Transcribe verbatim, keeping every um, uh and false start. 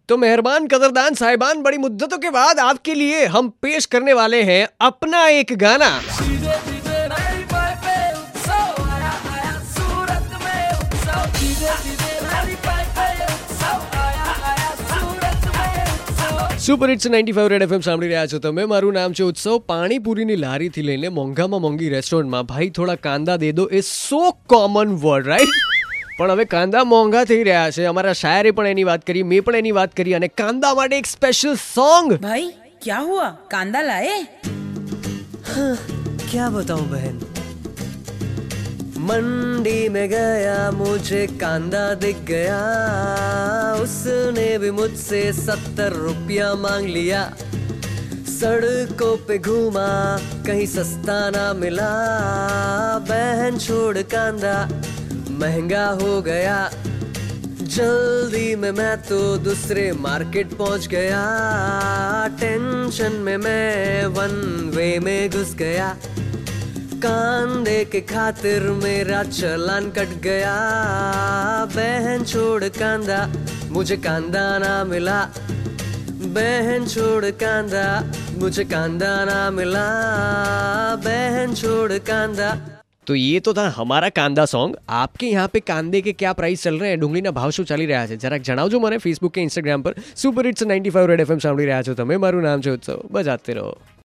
तो मेहरबान कदरदान साहिबान, बड़ी मुद्दतों के बाद आपके लिए हम पेश करने वाले हैं अपना एक गाना। Super hits ninety five Red FM સાંભળી રહ્યા છો તમે। મારું નામ છે ઉત્સવ। પાણીપુરીની લારીથી લઈને મોંઘામાં મોંઘી રેસ્ટોરન્ટમાં ભાઈ થોડા કાંદા દે દો એ સો કોમન વર્ડ, રાઈટ? પણ હવે કાંદા મોંઘા થઈ રહ્યા છે। અમારા શાયરે પણ એની વાત કરી, મેં પણ એની વાત કરી, અને કાંદા માટે એક સ્પેશિયલ સોંગ। भाई क्या हुआ, कांदा लाए? हाँ, क्या बताऊं बहन, मंडी में गया मुझे कांदा दिख गया, उसने भी मुझसे सत्तर रुपया मांग लिया। सड़कों पे घूमा कहीं सस्ता ना मिला, बहन छोड़ कांदा महंगा हो गया। जल्दी में मैं तो दूसरे मार्केट पहुंच गया, टेंशन में मैं वन वे में घुस गया। कांदे के खातिर मेरा चालान कट गया, बहन छोड़ कांदा मुझे कांदा ना मिला, बहन छोड़ कांदा मुझे कांदा ना मिला, बहन छोड़ कांदा। तो ये तो था हमारा कांदा सॉन्ग। आपके यहाँ पे कांदे के क्या प्राइस चल रहे हैं, डુંગળીના ભાવ શું ચાલી રહ્યા છે, જરાક જણાવજો મને ફેસબુક કે ઇન્સ્ટાગ્રામ પર। Super hits ninety five Red FM સાંભળી રહ્યા છો તમે। મારું નામ છે ઉત્સવ, બજાતે રહો।